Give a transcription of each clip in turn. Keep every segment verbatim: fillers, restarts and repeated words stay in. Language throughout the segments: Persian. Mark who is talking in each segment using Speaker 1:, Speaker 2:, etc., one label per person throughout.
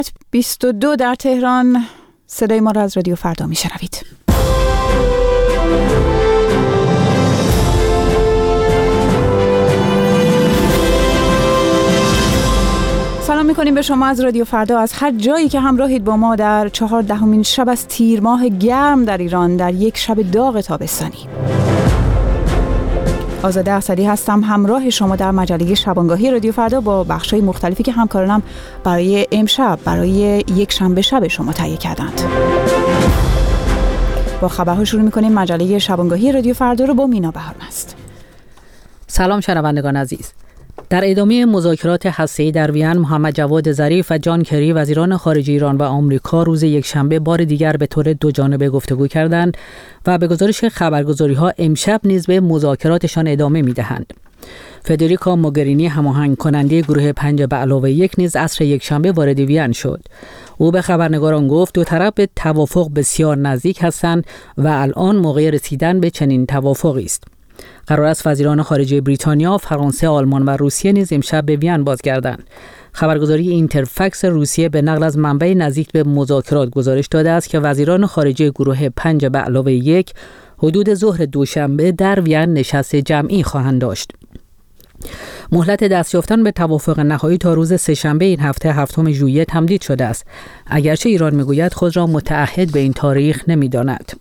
Speaker 1: بیست و دو در تهران. صدای ما را از رادیو فردا میشنوید. سلام میکنیم به شما از رادیو فردا، از هر جایی که همراهید با ما در چهاردهمین شب از تیر ماه گرم در ایران، در یک شب داغ تابستانی. آزاده اسدی هستم، همراه شما در مجله شبانگاهی رادیو فردا با بخش‌های مختلفی که همکارانم برای امشب، برای یک شنبه شب شما تهیه کردند. با خبرها شروع می‌کنیم. مجله شبانگاهی رادیو فردا رو با مینا بهارمست.
Speaker 2: سلام شنوندگان عزیز. در ادامه مذاکرات هسته‌ای در وین، محمد جواد ظریف و جان کری وزیران خارجه ایران و آمریکا روز یکشنبه بار دیگر به طور دو جانبه گفتگو کردند و به گزارش خبرگزاری‌ها امشب نیز به مذاکراتشان ادامه می‌دهند. فدریکا موگرینی، هماهنگ کننده گروه پنج به علاوه یک، نیز عصر یکشنبه وارد وین شد. او به خبرنگاران گفت دو طرف به توافق بسیار نزدیک هستند و الان موقع رسیدن به چنین توافقی است. قرار است وزیران خارجه بریتانیا، فرانسه، آلمان و روسیه نیز امشب به وین بازگردند. خبرگزاری اینترفکس روسیه به نقل از منبع نزدیک به مذاکرات گزارش داده است که وزیران خارجه گروه پنج به علاوه یک حدود ظهر دوشنبه در وین نشست جمعی خواهند داشت. مهلت دست یافتن به توافق نهایی تا روز سه‌شنبه این هفته هفتم ژوئیه تمدید شده است، اگرچه ایران میگوید خود را متعهد به این تاریخ نمی‌داند.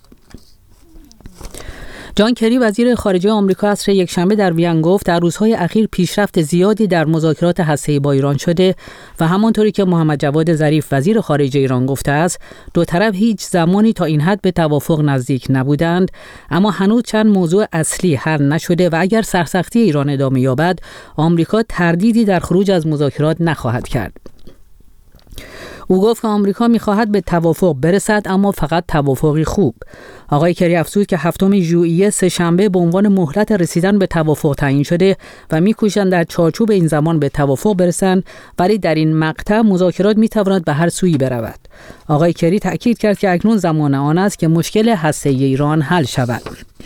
Speaker 2: جان کری وزیر خارجه آمریکا عصر یکشنبه در وین گفت در روزهای اخیر پیشرفت زیادی در مذاکرات هسته‌ای با ایران شده و همانطوری که محمد جواد ظریف وزیر خارجه ایران گفته است، دو طرف هیچ زمانی تا این حد به توافق نزدیک نبودند، اما هنوز چند موضوع اصلی حل نشده و اگر سرسختی ایران ادامه یابد، آمریکا تردیدی در خروج از مذاکرات نخواهد کرد. او گفت که آمریکا می‌خواهد به توافق برسد، اما فقط توافقی خوب. آقای کری افزود که هفتم ژوئیه سه‌شنبه به عنوان مهلت رسیدن به توافق تعیین شده و می‌کوشند در چارچوب این زمان به توافق برسند، ولی در این مقطع مذاکرات می‌تواند به هر سویی برود. آقای کری تأکید کرد که اکنون زمان آن است که مشکل هسته‌ای ایران حل شود.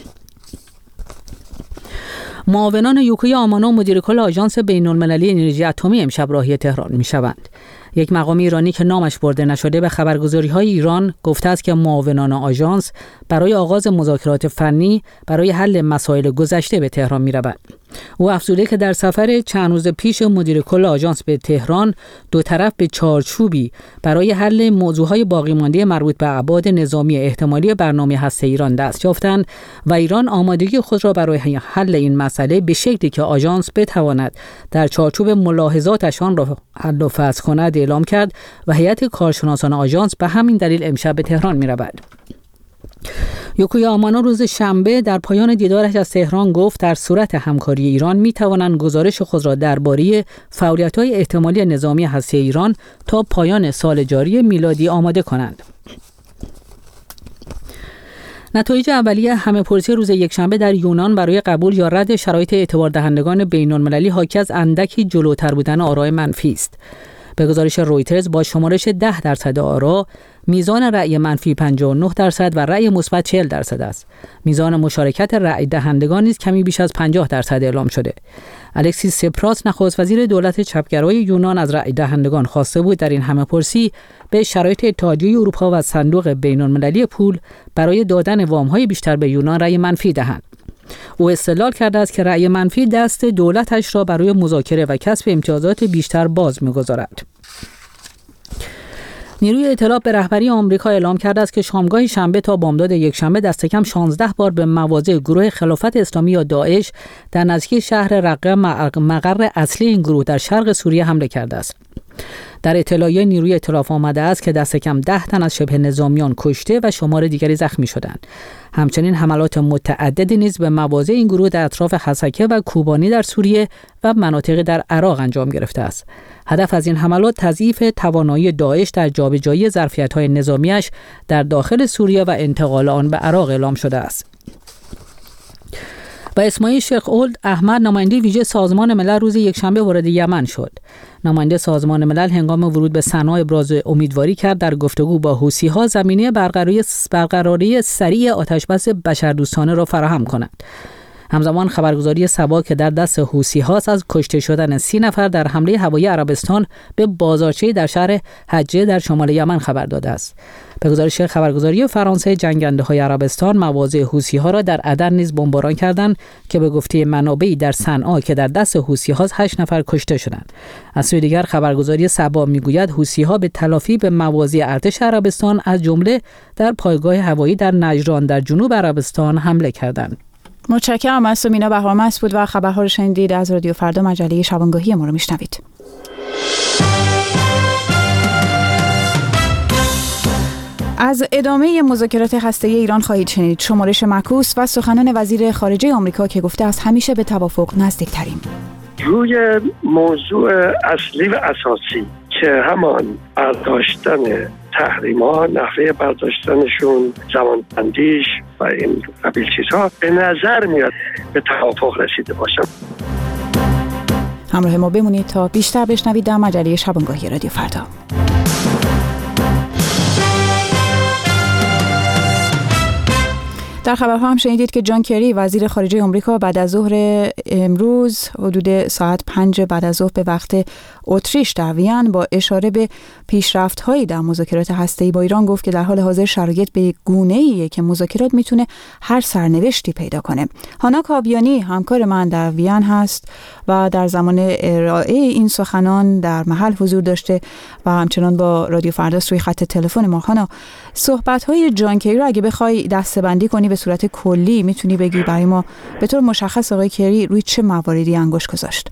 Speaker 2: معاونان یوکویا آمانو، مدیر کل آژانس بین‌المللی انرژی اتمی، امشب راهی تهران می‌شوند. یک مقام ایرانی که نامش برده نشده به خبرگزاری‌های ایران گفته است که معاونان آژانس برای آغاز مذاکرات فنی برای حل مسائل گذشته به تهران می‌روند. او افزوده که در سفر چند روز پیش مدیر کل آژانس به تهران، دو طرف به چارچوبی برای حل موضوعهای باقی مانده مربوط به ابعاد نظامی احتمالی برنامه هسته ایران دست یافتند و ایران آمادگی خود را برای حل این مسئله به شکلی که آژانس بتواند در چارچوب ملاحظاتشان را حل و فصل کند اعلام کرد و هیئت کارشناسان آژانس به همین دلیل امشب به تهران می‌رود. یوکویا آمانو روز شنبه در پایان دیدارش از تهران گفت در صورت همکاری ایران می توانند گزارش خود را درباره فعالیت‌های احتمالی نظامی هسته ایران تا پایان سال جاری میلادی آماده کنند. نتایج اولیه همه‌پرسی روز یکشنبه در یونان برای قبول یا رد شرایط اعتبار دهندگان بین‌المللی حاکی از اندکی جلوتر بودن آرای منفی است. به گزارش رویترز با شمارش ده درصد آرا، میزان رأی منفی پنجاه و نه درصد و رأی مثبت چهل درصد است. میزان مشارکت رأی دهندگان نیز کمی بیش از پنجاه درصد اعلام شده. الکسیس سپراس، نخست وزیر دولت چپگرای یونان، از رأی دهندگان خواسته بود در این همه‌پرسی به شرایط اتحادیه اروپا و صندوق بین‌المللی پول برای دادن وام‌های بیشتر به یونان رأی منفی دهند. او استدلال کرده است که رأی منفی دست دولتش را برای مذاکره و کسب امتیازات بیشتر باز می‌گذارد. نیروی اطلاع به رهبری آمریکا اعلام کرده است که شامگاه شنبه تا بامداد یکشنبه دست کم شانزده بار به مواضع گروه خلافت اسلامی یا داعش در نزدیکی شهر رقه، مقر اصلی این گروه در شرق سوریه حمله کرده است. در اطلاعیه نیروی اطلاف آمده است که دست کم ده تن از شبه نظامیان کشته و شمار دیگری زخمی شدند. همچنین حملات متعددی نیز به مواضع این گروه در اطراف حسکه و کوبانی در سوریه و مناطقی در عراق انجام گرفته است. هدف از این حملات تضعیف توانایی داعش در جابجایی ظرفیت‌های نظامیش در داخل سوریه و انتقال آن به عراق اعلام شده است. و اسماعیل شیخ اولد احمد، نماینده ویژه سازمان ملل، روز یکشنبه وارد یمن شد. نماینده سازمان ملل هنگام ورود به صنعا ابراز امیدواری کرد در گفتگو با حوثی‌ها زمینه برقراری برقراری سریع آتشبس بشردوستانه را فراهم کند. همزمان خبرگزاری سبا که در دست حوثی هاست از کشته شدن سی نفر در حمله هوایی عربستان به بازارچه‌ای در شهر حجه در شمال یمن خبر داده است. به گزارش خبرگزاری فرانسه، جنگنده‌های عربستان مواضع حوثی‌ها را در عدن نیز بمباران کردند که به گفته منابعی در صنعا که در دست حوثی‌ها هشت نفر کشته شدند. از سوی دیگر خبرگزاری سبا میگوید حوثی‌ها به تلافی به مواضع ارتش عربستان از جمله در پایگاه هوایی در نجران در جنوب عربستان حمله کردند.
Speaker 1: متشکرم از مینا بهرامست بود و خبرها رو شنیدید از رادیو فردا. مجله شبانگاهی ما رو میشنوید. از ادامه مذاکرات هسته‌ای ایران خواهید شنید. شمارش معکوس و سخنان وزیر خارجه آمریکا که گفته از همیشه به توافق نزدیک‌تریم.
Speaker 3: روی موضوع اصلی و اساسی که همان برداشتن تحریم‌ها، نحوه برداشتنشون، زمانبندیش و این قبیل چیزها به نظر میاد به توافق رسیده باشم.
Speaker 1: همراه ما بمونید تا بیشتر بشنوید در مجله شبانگاهی رادیو فردا. در خبرها هم شنیدید که جان کری وزیر خارجه آمریکا بعد از ظهر امروز حدود ساعت پنج بعد از ظهر به وقت اتریش در وین با اشاره به پیشرفت‌هایی در مذاکرات هسته‌ای با ایران گفت که در حال حاضر شرایط به گونه‌ایه که مذاکرات میتونه هر سرنوشتی پیدا کنه. هانا کاویانی همکار من در وین هست و در زمان ارائه این سخنان در محل حضور داشته و همچنان با رادیو فردا روی خط تلفن ما. هانا، صحبت‌های جان کری رو اگه بخوای دسته‌بندی کنی به صورت کلی میتونی بگی برای ما به طور مشخص آقای کری روی چه مواردی انگشت گذاشت؟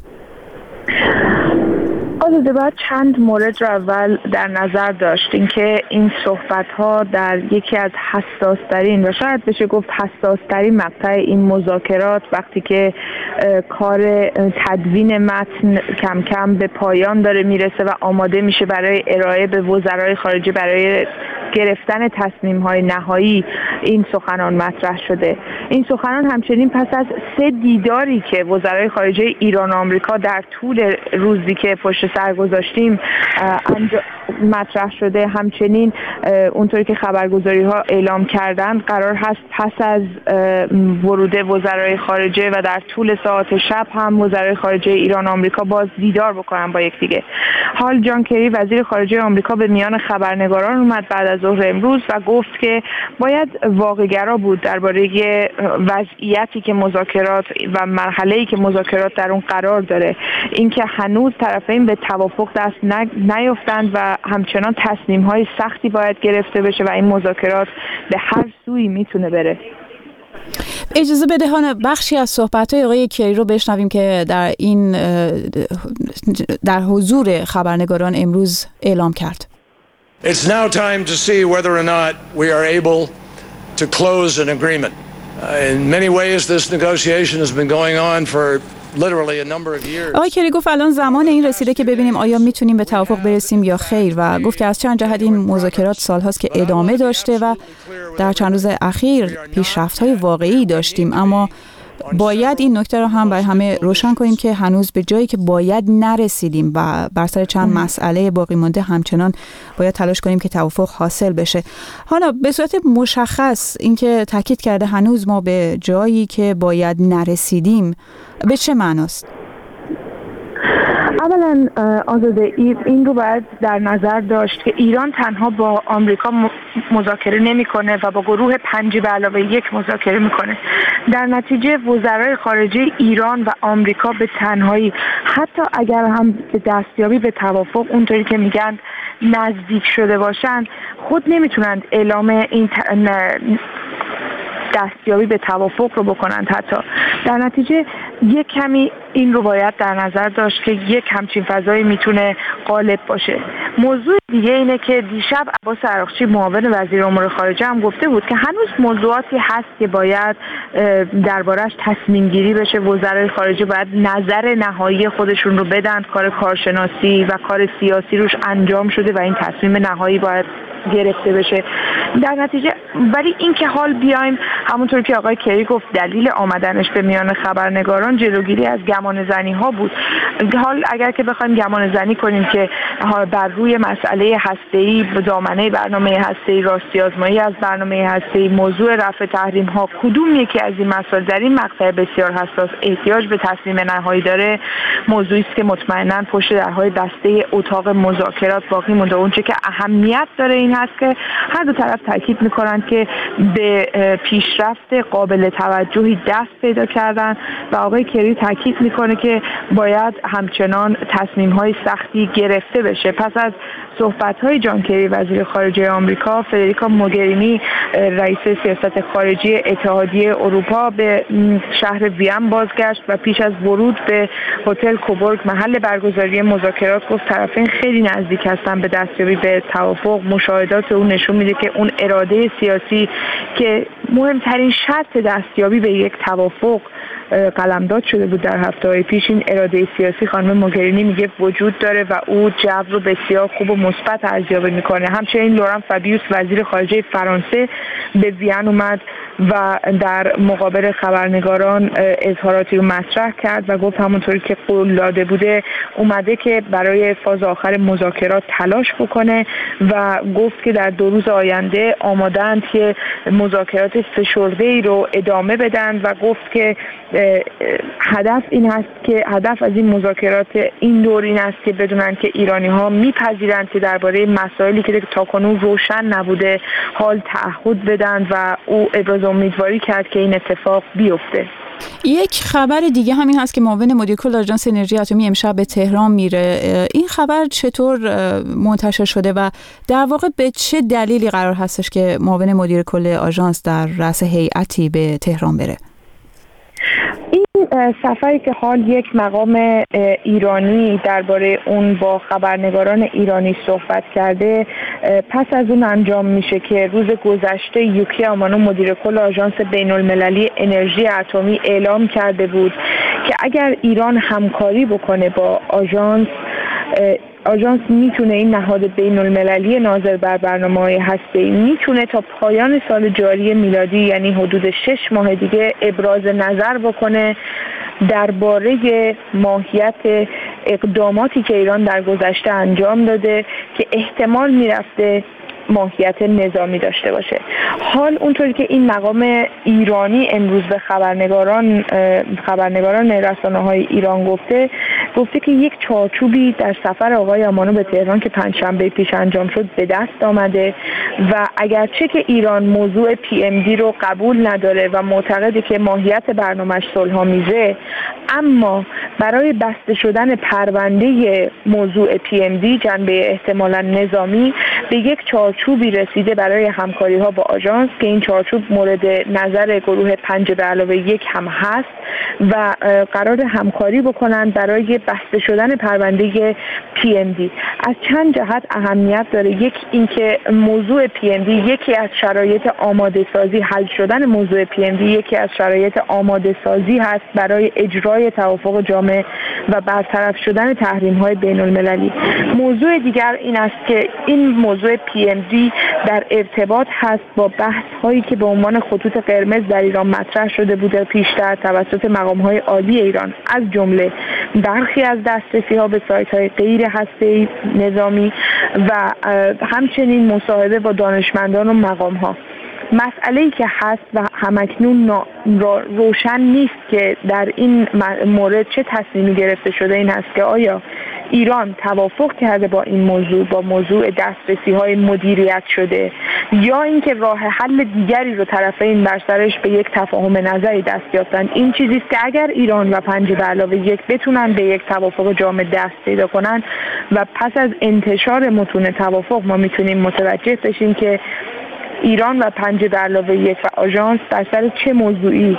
Speaker 4: آزاده، باید چند مورد رو اول در نظر داشتیم که این صحبت‌ها در یکی از حساس‌ترین و شاید بشه گفت حساس‌ترین مقطع این مذاکرات وقتی که کار تدوین متن کم کم به پایان داره میرسه و آماده میشه برای ارائه به وزرای خارجه برای گرفتن تصمیم‌های نهایی، این سخنان مطرح شده. این سخنان همچنین پس از سه دیداری که وزرای خارجه ایران و آمریکا در طول روزی که پشت سر گذاشتیم مطرح شده. همچنین اونطوری که خبرگزاری‌ها اعلام کردن قرار هست پس از ورود وزرای خارجه و در طول ساعات شب هم وزرای خارجه ایران و آمریکا باز دیدار بکنن با یکدیگه. حال جان کری وزیر خارجه آمریکا به میان خبرنگاران اومد بعد از ظهر امروز و گفت که باید واقع‌گرا بود درباره وضعیتی که مذاکرات و مرحله‌ای که مذاکرات در اون قرار داره، اینکه هنوز طرفین به توافق دست نیافتند و همچنان تصمیم‌های سختی باید گرفته بشه و این مذاکرات به هر سوی میتونه بره.
Speaker 1: اجازه بده هانا بخشی از صحبت‌های آقای کری رو بشنویم که در این در حضور خبرنگاران امروز اعلام کرد.
Speaker 5: It's now time to see whether or not we are able to close an agreement. Uh, in many ways this negotiation has been going on for literally a number of years.
Speaker 1: آقای کری گفت الان زمان این رسیده که ببینیم آیا میتونیم به توافق برسیم یا خیر و گفت که از چند جهت این مذاکرات سالهاست که ادامه داشته و در چند روز اخیر پیشرفت‌های واقعی داشتیم، اما باید این نکته رو هم برای همه روشن کنیم که هنوز به جایی که باید نرسیدیم و بر سر چند مسئله باقی مانده همچنان باید تلاش کنیم که توافق حاصل بشه. حالا به صورت مشخص اینکه تاکید کرده هنوز ما به جایی که باید نرسیدیم به چه معناست؟
Speaker 4: اولا آزاده، این رو باید در نظر داشت که ایران تنها با آمریکا مذاکره نمیکنه و با گروه پنج به علاوه یک مذاکره میکنه. در نتیجه وزرای خارجه ایران و آمریکا به تنهایی حتی اگر هم به دستیابی به توافق اونطوری که میگن نزدیک شده باشن خود نمیتونند اعلام این دستیابی به توافق رو بکنند. حتی در نتیجه یک کمی این رو باید در نظر داشت که یک همچین فضایی میتونه غالب باشه. موضوع دیگه اینه که دیشب عباس عراقچی معاون وزیر امور خارجه هم گفته بود که هنوز موضوعاتی هست که باید دربارش تصمیم گیری بشه. وزرای خارجه باید نظر نهایی خودشون رو بدن، کار کارشناسی و کار سیاسی روش انجام شده و این تصمیم نهایی باید گرفته بشه در نتیجه. ولی این که حال بیایم همونطور که آقای کری گفت دلیل آمدنش به میان خبرنگاران جلوگیری از گمان زنی ها بود. حال اگر که بخوایم گمان زنی کنیم که بر روی مسئله هسته‌ای به دامنه برنامه هسته‌ای راستی آزمایی از برنامه هسته‌ای موضوع رفع تحریم ها کدوم یکی از این مسائل در این مقطع بسیار حساس احتیاج به تصمیم نهایی داره، موضوعی است که مطمئناً پشت درهای بسته اتاق مذاکرات باقی مونده. اونچه که اهمیت داره این هست که هر دو طرف تاکید میکنن که به پیشرفت قابل توجهی دست پیدا کردن و آقای کری تاکید میکنه که باید همچنان تصمیم‌های سختی گرفته بشه. پس از صحبت‌های جان کری وزیر خارجه آمریکا، فدریکا موگرینی رئیس سیاست خارجی اتحادیه اروپا به شهر وین بازگشت و پیش از ورود به هتل کوبورگ محل برگزاری مذاکرات گفت طرفین خیلی نزدیک هستن به دستیابی به توافق. مشاهدات اون نشون میده که اون اراده سیاسی که مهمترین شرط دستیابی به یک توافق قلمداد شده بود در هفته‌های پیش، این اراده سیاسی خانم موگرینی میگه وجود داره و او جو رو بسیار خوب و مثبت ارزیابی میکنه. همچنین لوران فابیوس وزیر خارجه فرانسه به وین اومد و در مقابل خبرنگاران اظهاراتی رو مطرح کرد و گفت همونطوری که قول داده بوده اومده که برای فاز آخر مذاکرات تلاش بکنه و گفت که در دو روز آینده آماده‌اند که مذاکرات فشرده‌ای رو ادامه بدن و گفت که هدف این هست که هدف از این مذاکرات این دور این است که بدونن که ایرانی‌ها میپذیرند که درباره مسائلی که تاکنون روشن نبوده حال تعهد بدن و او ابراز امیدواری کرد که این اتفاق بیفته.
Speaker 1: یک خبر دیگه همین هست که معاون مدیر کل آژانس انرژی اتمی امشب به تهران میره. این خبر چطور منتشر شده و در واقع به چه دلیلی قرار هستش که معاون مدیر کل آژانس در رأس هیئتی به تهران بره؟
Speaker 4: این سفری که حال یک مقام ایرانی درباره اون با خبرنگاران ایرانی صحبت کرده پس از اون انجام میشه که روز گذشته یوکی آمانو مدیر کل آژانس بین المللی انرژی اتمی اعلام کرده بود که اگر ایران همکاری بکنه با آژانس آژانس میتونه این نهاد بین المللی ناظر بر برنامه‌های هسته‌ای میتونه تا پایان سال جاری میلادی یعنی حدود شش ماه دیگه ابراز نظر بکنه درباره ماهیت اقداماتی که ایران در گذشته انجام داده که احتمال میرفته ماهیت نظامی داشته باشه. حال اونطوری که این مقام ایرانی امروز به خبرنگاران خبرنگاران رسانه‌های ایران گفته گفته که یک چارچوبی در سفر آقای آمانو به تهران که پنجشنبه پیش انجام شد به دست آمده و اگرچه که ایران موضوع پی ام دی رو قبول نداره و معتقده که ماهیت برنامه‌اش صلح‌آمیزه، اما برای بسته شدن پرونده موضوع پی ام دی جنبه احتمالاً نظامی به یک چارچوبی رسیده برای همکاری ها با آژانس که این چارچوب مورد نظر گروه پنج به علاوه یک هم هست و قرار همکاری بکنن برای بسته شدن پرونده پی ام دی. از چند جهت اهمیت داره. یک اینکه موضوع پی ام دی یکی از شرایط آماده سازی حل شدن موضوع پی ام دی یکی از شرایط آماده سازی هست برای اجرای توافق جامع و برطرف شدن تحریم های بین المللی. موضوع دیگر این است که این موضوع پی ام دی در ارتباط هست با بحث هایی که به عنوان خطوط قرمز در ایران مطرح شده بوده پیشتر توسط مقام های عالی ایران، از جمله برخی از دسترسی ها به سایت های غیر هسته‌ای نظامی و همچنین مصاحبه با دانشمندان و مقام ها. مسئله‌ای که هست و همکنون روشن نیست که در این مورد چه تصمیمی گرفته شده این هست که آیا ایران توافق کرده با این موضوع با موضوع دسترسی‌های مدیریت شده یا اینکه راه حل دیگری رو طرفین بر سرش به یک تفاهم نظری دست یافتند. این چیزی است که اگر ایران و پنج به علاوه یک بتونن به یک توافق جامع دست پیدا کنن و پس از انتشار متون توافق ما میتونیم متوجه بشیم که ایران و پنج به علاوه یک و آژانس در سر چه موضوعی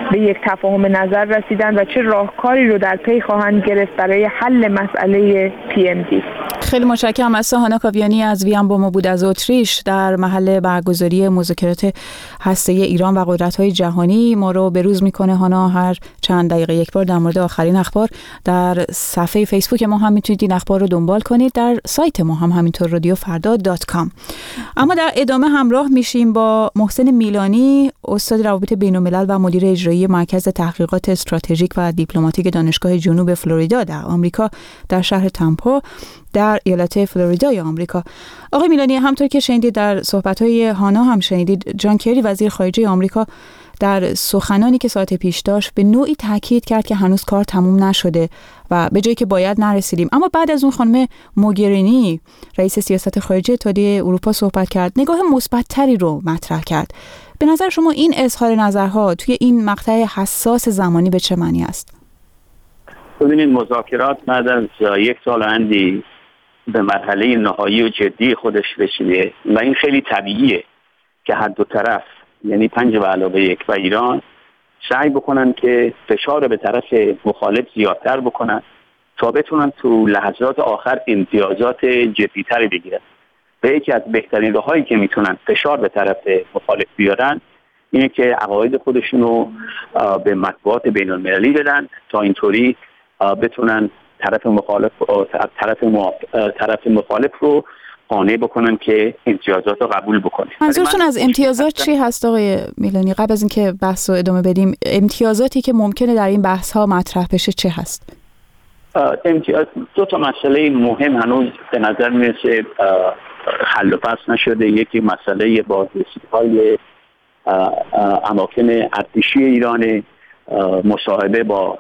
Speaker 4: به یک تفاهم نظر رسیدن و چه راهکاری رو در پی خواهند گرفت برای حل مسئله پی ام دی.
Speaker 1: خیلی متشکرم از هانا کاویانی از وین با ما بود از اتریش در محل برگزاری مذاکرات هسته‌ای ایران و قدرت‌های جهانی. ما رو بروز میکنه هانا هر چند دقیقه یک بار در مورد آخرین اخبار. در صفحه فیسبوک ما هم میتونید این اخبار رو دنبال کنید، در سایت ما هم همینطور رادیو فردا دات کام. اما در ادامه همراه میشیم با محسن میلانی، استاد روابط بین‌الملل و مدیر اجرایی مرکز تحقیقات استراتژیک و دیپلماتیک دانشگاه جنوب فلوریدا در آمریکا در شهر تامپا در ایالت فلوریدای آمریکا. آقای میلانی، همطور که شنیدید در صحبت‌های هانا هم شنیدید، جان کری وزیر خارجه آمریکا در سخنانی که ساعت پیش داشت به نوعی تاکید کرد که هنوز کار تموم نشده و به جایی که باید نرسیدیم. اما بعد از اون خانم موگرینی رئیس سیاست خارجی اتحادیه اروپا صحبت کرد، نگاه مثبت‌تری رو مطرح کرد. به نظر شما این اظهار نظرها توی این مقطع حساس زمانی به چه معنی است؟
Speaker 6: ببینید، مذاکرات بعد از یک سال اندی به مرحله نهایی و جدی خودش رسیده و این خیلی طبیعیه که هر دو طرف، یعنی پنج به علاوه یک و ایران، سعی بکنن که فشار به طرف مخالف زیادتر بکنن تا بتونن تو لحظات آخر امتیازات جدیتری بگیرن. و یکی از بهترین راهایی که میتونن فشار به طرف مخالف بیارن اینه که عقاید خودشون رو به مطبوعات بین المللی بدن تا اینطوری بتونن طرف مخالف طرف طرف مخالف رو قانع بکنن که امتیازات رو قبول بکنه.
Speaker 1: منظورتون از امتیازات چی هست آقای میلانی؟ قبل از اینکه بحث رو ادامه بدیم، امتیازاتی که ممکنه در این بحث ها مطرح بشه چه هست؟
Speaker 6: امتیاز دو تا مسئله مهم هنوز به نظر میرسه حل و فصل نشده. یکی مسئله بازرسی‌های اماکن ارتشی ایران، مصاحبه با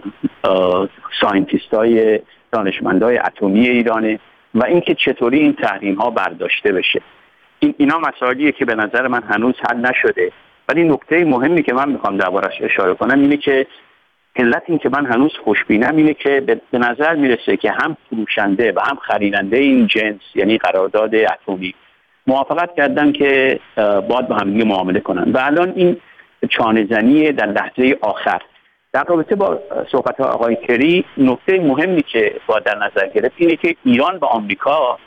Speaker 6: ساینتیست‌های دانشمندای اتمی ایرانه و اینکه چطوری این تحریم ها برداشته بشه. این اینا مسائلیه که به نظر من هنوز حل نشده. ولی نکته مهمی که من میخوام دربارش اشاره کنم اینه که علت این که من هنوز خوشبینم اینه که به نظر میرسه که هم فروشنده و هم خریننده این جنس، یعنی قرارداد اتمی، موافقت کردن که باید با هم دیگه معامله کنن و الان این چانه‌زنی در لحظه آخر. در رابطه با صحبت آقای کری، نکته مهمی که باید در نظر گرفت اینه که ایران و آمریکا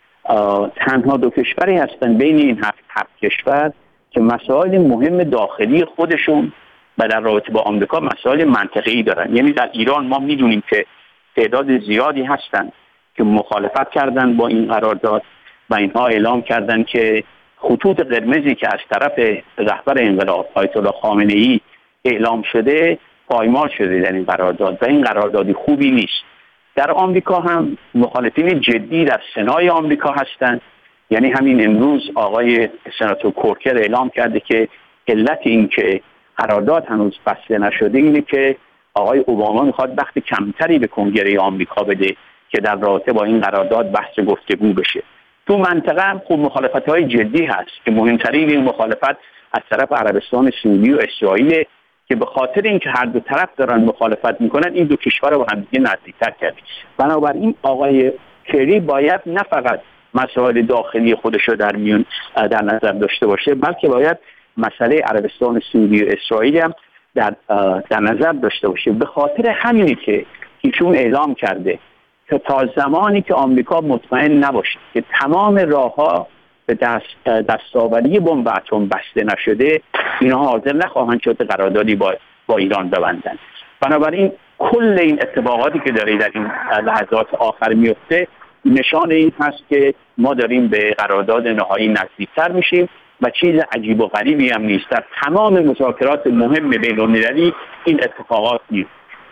Speaker 6: تنها دو کشوری هستن بین این هفت, هفت کشور که مسائل مهم داخلی خودشون و در رابطه با آمریکا مسائل منطقه‌ای دارن. یعنی در ایران ما میدونیم که تعداد زیادی هستن که مخالفت کردن با این قرارداد و اینها اعلام کردن که خطوط قرمزی که از طرف رهبر انقلاب آیت الله خامنه‌ای اعلام شده پایمال شده در این قرارداد و این قراردادی خوبی نیست. در آمریکا هم مخالفین جدی در سنای آمریکا هستند. یعنی همین امروز آقای سناتور کورکر اعلام کرده که علت این که قرارداد هنوز بسته نشده اینه که آقای اوباما میخواد وقت کمتری به کنگره آمریکا بده که در رابطه با این قرارداد بحث گفتگو بشه. تو منطقه هم خوب مخالفت‌های جدی هست که مهمترین این مخالفت از طرف عربستان سعودی و اسرائیل که به خاطر اینکه هر دو طرف دارن مخالفت میکنن این دو کشور رو با هم دیگه نزدیک‌تر کرد. بنابراین آقای کری باید نه فقط مسائل داخلی خودش رو در میون در نظر داشته باشه، بلکه باید مسئله عربستان سعودی و اسرائیل هم در در نظر داشته باشه. به خاطر همینی که ایشون اعلام کرده که تا زمانی که آمریکا مطمئن نباشه که تمام راه‌ها به دست دستاوری بمب اتم بسته نشده، اینها حاضر نخواهند شد قراردادی با با ایران ببندند. بنابراین کل این اتفاقاتی که داره در این لحظات آخر میفته نشان این هست که ما داریم به قرارداد نهایی نزدیکتر میشیم و چیز عجیب و غریبی هم نیست. در تمام مذاکرات مهم بین‌المللی این اتفاقات نیست.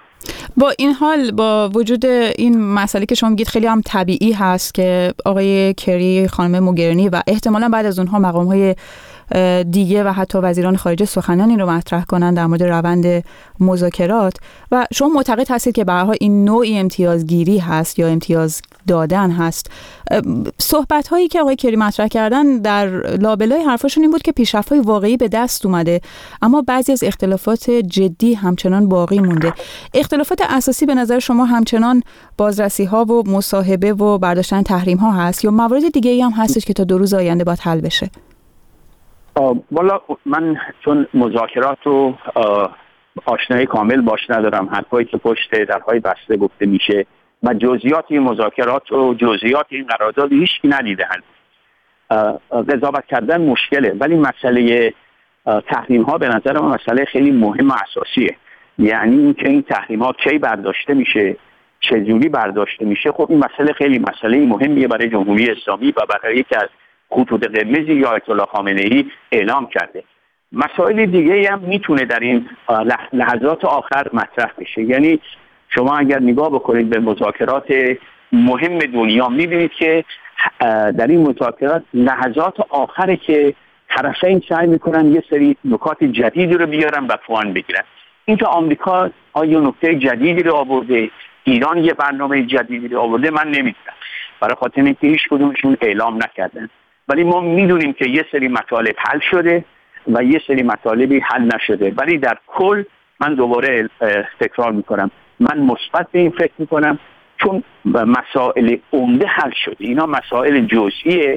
Speaker 1: با این حال، با وجود این مسئله که شما میگید خیلی هم طبیعی هست که آقای کری، خانم موگرینی و احتمالاً بعد از اونها مقام‌های دیگه و حتی وزیران خارجه سخنانی رو مطرح کنن در مورد روند مذاکرات، و شما معتقد هستید که به هر حال این نوعی امتیازگیری هست یا امتیاز دادن هست. صحبت هایی که آقای کری مطرح کردن در لابلای حرفاشون این بود که پیشرفت‌های واقعی به دست اومده، اما بعضی از اختلافات جدی همچنان باقی مونده. اختلافات اساسی به نظر شما همچنان بازرسی ها و مصاحبه و برداشتن تحریم ها هست یا موارد دیگه ای هم هستش که تا دو روز آینده باید حل بشه؟
Speaker 6: والا من چون مذاکرات رو آشنایی کامل باش ندارم، حرفایی که پشت درهای بسته گفته میشه و جزئیات این مذاکرات و جزئیات این قرارداد هیچ کی ندیده. قضاوت کردن مشکله، ولی مسئله تحریم ها به نظر من مسئله خیلی مهم و اساسیه. یعنی اینکه این تحریم ها کی برداشته میشه، چجوری برداشته میشه، خب این مسئله خیلی مسئله مهمیه برای جمهوری اسلامی و برای یکی از خطوط قرمزی که آیت الله خامنه‌ای اعلام کرده. مسائل دیگه هم میتونه در این لحظات آخر مطرح بشه. یعنی شما اگر نگاه بکنید به مذاکرات مهم دنیا میبینید که در این مذاکرات لحظات آخره که طرفین سعی میکنن یه سری نکات جدیدی رو بیارن و پوان بگیرن. اینکه آمریکا آیا نکته جدیدی رو آورده، ایران یه برنامه جدیدی رو آورده، من نمیدونم، برای خاطر اینکه هیچ کدومشون اعلام نکردن. ولی ما میدونیم که یه سری مطالب حل شده و یه سری مطالبی حل نشده. ولی در کل من دوباره تکرار میکنم، من مثبت به این فکر میکنم، چون مسائل عمده حل شده. اینا مسائل جزئیه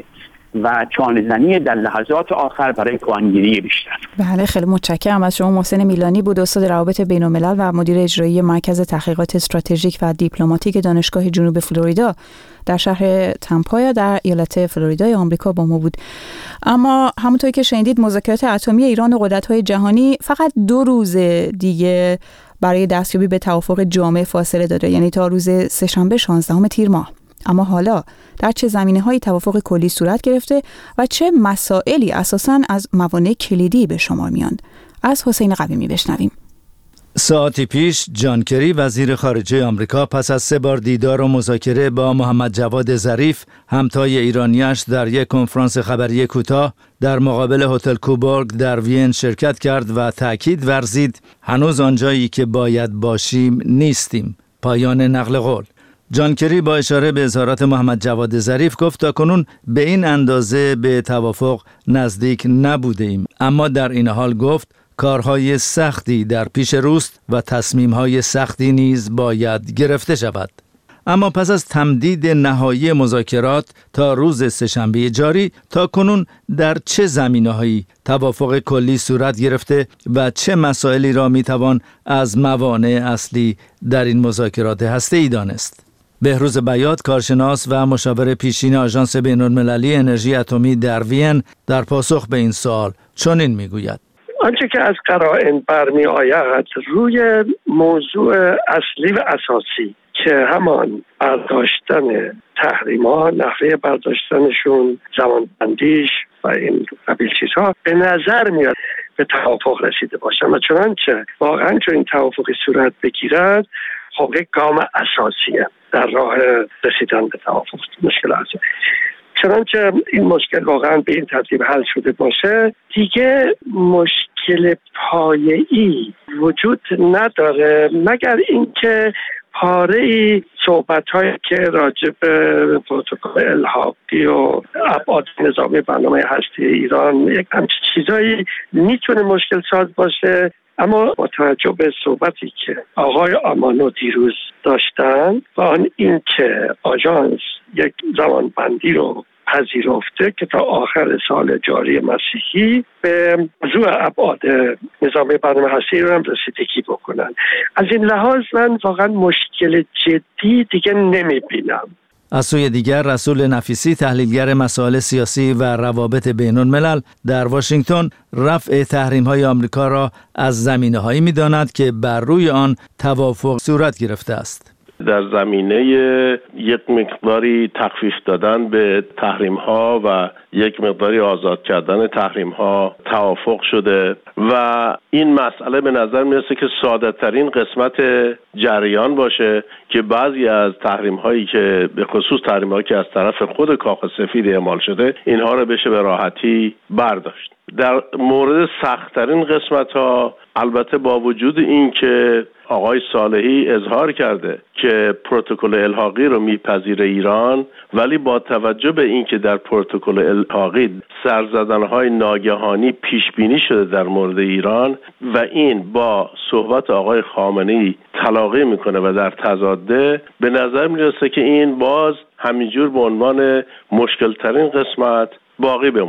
Speaker 6: و چانه‌زنی در لحظات آخر برای کوانگیری بیشتر.
Speaker 1: بله، خیلی متشکرم از شما. محسن میلانی بود، استاد روابط بین‌الملل و مدیر اجرایی مرکز تحقیقات استراتژیک و دیپلماتیک دانشگاه جنوب فلوریدا در شهر تمپا در ایالت فلوریدای آمریکا با ما بود. اما همونطوری که شنیدید، مذاکرات اتمی ایران و قدرت‌های جهانی فقط دو روز دیگه برای دستیابی به توافق جامع فاصله داره، یعنی تا روز سه‌شنبه شانزدهم تیر ماه. اما حالا در چه زمینه‌هایی توافق کلی صورت گرفته و چه مسائلی اساساً از موانع کلیدی به شمار میان؟ از حسین قویمی بشنویم.
Speaker 7: ساعتی پیش جان کری وزیر خارجه آمریکا پس از سه بار دیدار و مذاکره با محمد جواد ظریف همتای ایرانیش در یک کنفرانس خبری کوتاه در مقابل هتل کوبورگ در وین شرکت کرد و تأکید ورزید هنوز آنجایی که باید باشیم نیستیم. پایان نقل قول. جان کری با اشاره به اظهارات محمد جواد ظریف گفت تاکنون به این اندازه به توافق نزدیک نبوده ایم، اما در این حال گفت کارهای سختی در پیش روست و تصمیمهای سختی نیز باید گرفته شود. اما پس از تمدید نهایی مذاکرات تا روز سه‌شنبه جاری، تا کنون در چه زمینه‌هایی توافق کلی صورت گرفته و چه مسائلی را میتوان از موانع اصلی در این مذاکرات هسته‌ای دانست؟ بهروز بیات، کارشناس و مشاور پیشین آژانس بین‌المللی انرژی اتمی در وین، در پاسخ به این سوال چنین میگوید:
Speaker 3: آنچه که از قرائن برمی آید روی موضوع اصلی و اساسی که همان برداشتن تحریم‌ها، نحوه برداشتنشون، زمانبندیش و این قبیل چیزها به نظر میاد به توافق رسیده باشن و چنانچه واقعا چون این توافقی صورت بگیرد، خب یک گام اساسیه در راه رسیدن به توافق. مشکل اساسی چنانچه این مشکل واقعا به این ترتیب حل شده باشه، دیگه مشکل پایه‌ای وجود نداره مگر اینکه پاره‌ای صحبت‌هایی که راجع به پروتکل الحاقی و ابعاد نظامی برنامه هستی ایران، یک همچین چیزایی میتونه مشکل ساز باشه. اما با توجه به صحبتی که آقای آمانو دیروز داشتن و آن این که آژانس یک زمانبندی رو پذیرفته که تا آخر سال جاری مسیحی به موضوع ابعاد نظام برنامه هستی رو هم رسیدگی بکنن، از این لحاظ من واقعا مشکل جدی دیگه نمیبینم.
Speaker 7: از سوی دیگر، رسول نفیسی، تحلیلگر مسائل سیاسی و روابط بین‌الملل در واشنگتن، رفع تحریم‌های آمریکا را از زمینه‌هایی می‌داند که بر روی آن توافق صورت گرفته است.
Speaker 8: در زمینه یک مقداری تخفیف دادن به تحریم‌ها و یک مقداری آزاد کردن تحریم‌ها توافق شده و این مسئله به نظر میرسه که ساده ترین قسمت جریان باشه که بعضی از تحریم‌هایی که به خصوص تحریم‌هایی که از طرف خود کاخ سفید اعمال شده، اینها رو بشه به راحتی برداشت. در مورد سخت‌ترین قسمت‌ها، البته با وجود این که آقای صالحی اظهار کرده که پروتکل الحاقی رو میپذیره ایران، ولی با توجه به این که در پروتکل الحاقی سرزدن‌های ناگهانی پیش بینی شده در مورد ایران و این با صحبت آقای خامنه‌ای تلاقی میکنه و در تضاده، به نظر میرسه که این باز همینجور به عنوان مشکل ترین قسمت باقی بمونه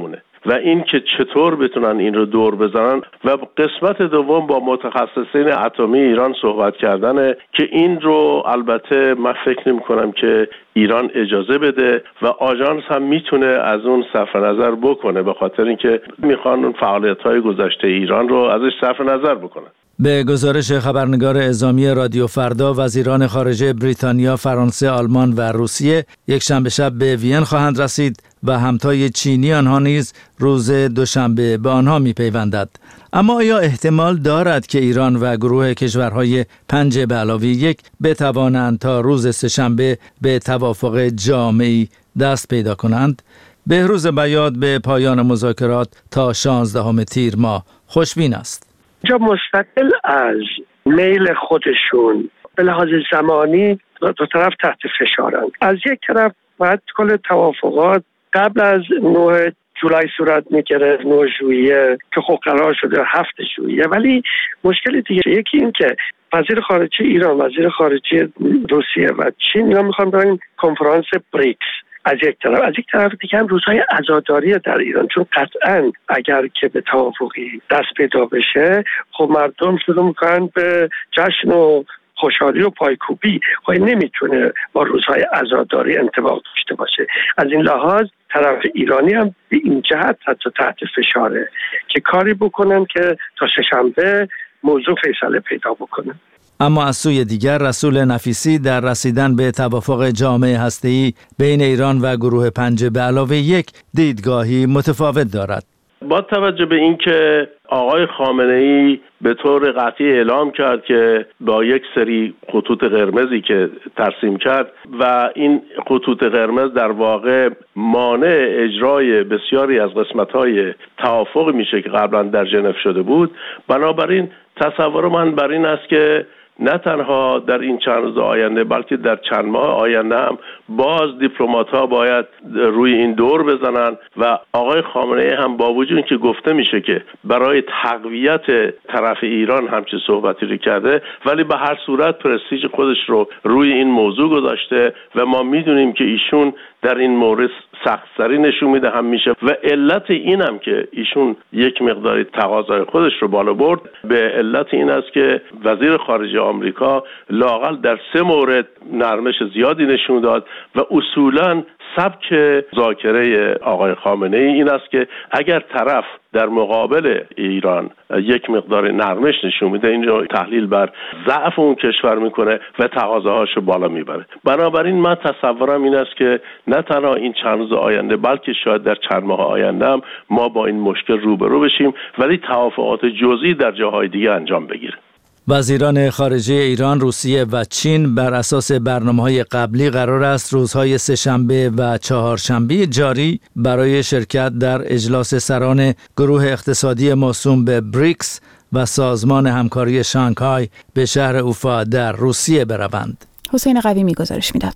Speaker 8: و این که چطور بتونن این رو دور بزنن. و قسمت دوم با متخصصین اتمی ایران صحبت کردنه که این رو البته من فکر نمی کنم که ایران اجازه بده و آژانس هم میتونه از اون صرف نظر بکنه، به خاطر اینکه میخوان اون فعالیت‌های گذشته ایران رو ازش صرف نظر بکنه.
Speaker 7: به گزارش خبرنگار اعزامی رادیو فردا، وزیران خارجه بریتانیا، فرانسه، آلمان و روسیه یک شنبه شب به وین خواهند رسید و همتای چینی آنها نیز روز دوشنبه به آنها میپیوندد. اما آیا احتمال دارد که ایران و گروه کشورهای پنج به علاوه یک بتوانند تا روز سه‌شنبه به توافق جامعی دست پیدا کنند؟ بهروز بیات به پایان مذاکرات تا شانزدهم تیر ماه خوشبین است.
Speaker 3: جا مستقل از میل خودشون به لحاظ زمانی دو طرف تحت فشارند. از یک طرف باید کل توافقات قبل از نه جولای صورت میگیره، نه ژوئیه که خب قرار شده هفت ژوئیه، ولی مشکل دیگه یکی این که وزیر خارجه ایران، وزیر خارجه روسیه و چین اینا میخوان برن کنفرانس بریکس از یک طرف، از یک طرف دیگه هم روزهای عزاداری در ایران، چون قطعا اگر که به توافقی دست پیدا بشه خب مردم شروع میکنن به جشن و خوشحالی و پایکوبی، خب نمیتونه با روزهای عزاداری انطباق داشته باشه. از این لحاظ طرف ایرانی هم به این جهت حتی تحت فشاره که کاری بکنن که تا سه‌شنبه موضوع فیصله پیدا بکنه.
Speaker 7: اما از سوی دیگر رسول نفیسی در رسیدن به توافق جامع هسته‌ای بین ایران و گروه پنج به علاوه یک دیدگاهی متفاوت دارد.
Speaker 8: با توجه به اینکه آقای خامنه‌ای به طور قطعی اعلام کرد که با یک سری خطوط قرمزی که ترسیم کرد و این خطوط قرمز در واقع مانع اجرای بسیاری از قسمت‌های توافق میشه که قبلا در ژنو شده بود، بنابراین تصور من بر این است که نه تنها در این چند روز آینده بلکه در چند ماه آینده هم باز دیپلمات‌ها باید روی این دور بزنن و آقای خامنه‌ای هم با وجود اینکه گفته میشه که برای تقویت طرف ایران همچین صحبتی رو کرده، ولی به هر صورت پرستیژ خودش رو روی این موضوع گذاشته و ما میدونیم که ایشون در این مورد سخت‌سری نشون میده هم میشه و علت این هم که ایشون یک مقداری تقاضای خودش رو بالا برد به علت این است که وزیر خارجه آمریکا لااقل در سه مورد نرمش زیادی نشون داد و اصولاً سبک مذاکره آقای خامنه‌ای این است که اگر طرف در مقابل ایران یک مقدار نرمش نشون میده، اینجا تحلیل بر ضعف اون کشور میکنه و تقاضاهاشو بالا میبره. بنابراین من تصورم این است که نه تنها این چند روز آینده بلکه شاید در چند ماه آینده هم ما با این مشکل روبرو بشیم، ولی توافقات جزئی در جاهای دیگه انجام بگیره.
Speaker 7: وزیران خارجه ایران، روسیه و چین بر اساس برنامه‌های قبلی قرار است روزهای سه‌شنبه و چهارشنبه جاری برای شرکت در اجلاس سران گروه اقتصادی موسوم به بریکس و سازمان همکاری شانگهای به شهر اوفا در روسیه بروند.
Speaker 1: حسین قویمی گزارش میداد.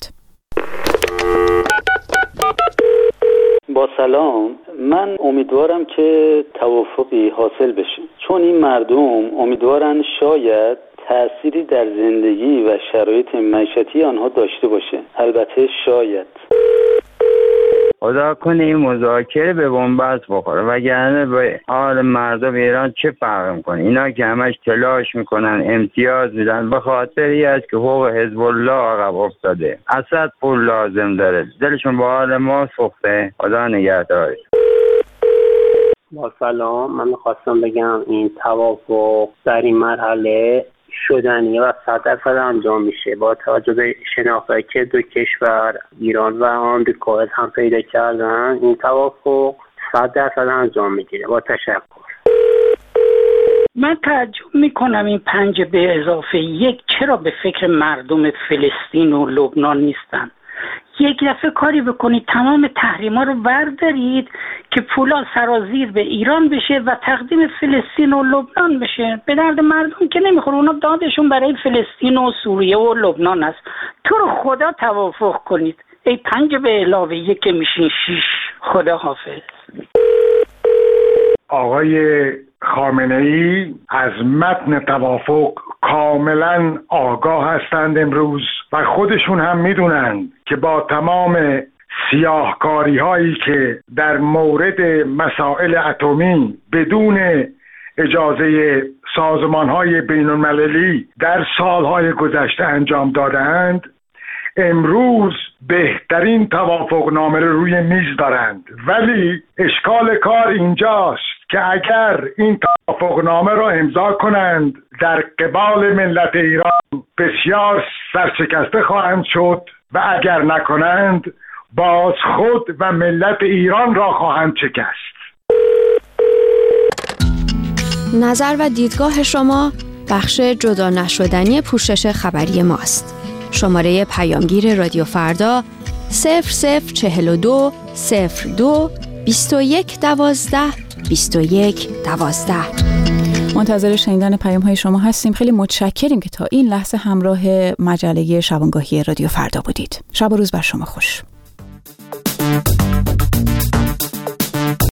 Speaker 9: با سلام، من امیدوارم که توافقی حاصل بشه، چون این مردم امیدوارن شاید تأثیری در زندگی و شرایط معیشتی آنها داشته باشه. البته شاید.
Speaker 10: خدا کنه این مذاکره به بنبست بخوره، وگرنه به حال مردم ایران چه فرق میکنه؟ اینا که همش تلاش میکنن امتیاز میدن به خاطری است که حقوق حزب الله عقب افتاده. اسد پول لازم داره، دلشون به حال ما سوخته. خدا نگهدار.
Speaker 11: با سلام، من میخواستم بگم این توافق در این مرحله شدنیه و صد درصد انجام میشه با توجه به شناختی که دو کشور ایران و آمریکا هم پیدا کردن. این توافق صد درصد انجام میگیره. با تشکر.
Speaker 12: من تعجب میکنم این پنج به اضافه یک چرا به فکر مردم فلسطین و لبنان نیستن. یک دفعه کاری بکنید تمام تحریما رو بردارید که پولا سرازیر به ایران بشه و تقدیم فلسطین و لبنان بشه. به درد مردم که نمیخوره، اونا دادشون برای فلسطین و سوریه و لبنان است. تو رو خدا توافق کنید. ای پنج به علاوه یک که میشین شیش. خدا حافظ.
Speaker 13: آقای خامنه‌ای از متن توافق کاملا آگاه هستند امروز و خودشون هم میدونند که با تمام سیاهکاری هایی که در مورد مسائل اتمی بدون اجازه سازمان های بین المللی در سالهای گذشته انجام دادند، امروز بهترین توافقنامه رو روی میز دارند. ولی اشکال کار اینجاست که اگر این توافقنامه رو امضا کنند در قبال ملت ایران بسیار سرشکسته خواهند شد و اگر نکنند باز خود و ملت ایران را خواهند شکست.
Speaker 14: نظر و دیدگاه شما بخش جدا نشدنی پوشش خبری ماست. شماره پیامگیر رادیو فردا صفر صفر چهل و دو صفر دو بیست و یک دوازده بیست و یک دوازده.
Speaker 1: منتظر شنیدن پیام های شما هستیم. خیلی متشکریم که تا این لحظه همراه مجله شبانگاهی رادیو فردا بودید. شب و روز بر شما خوش.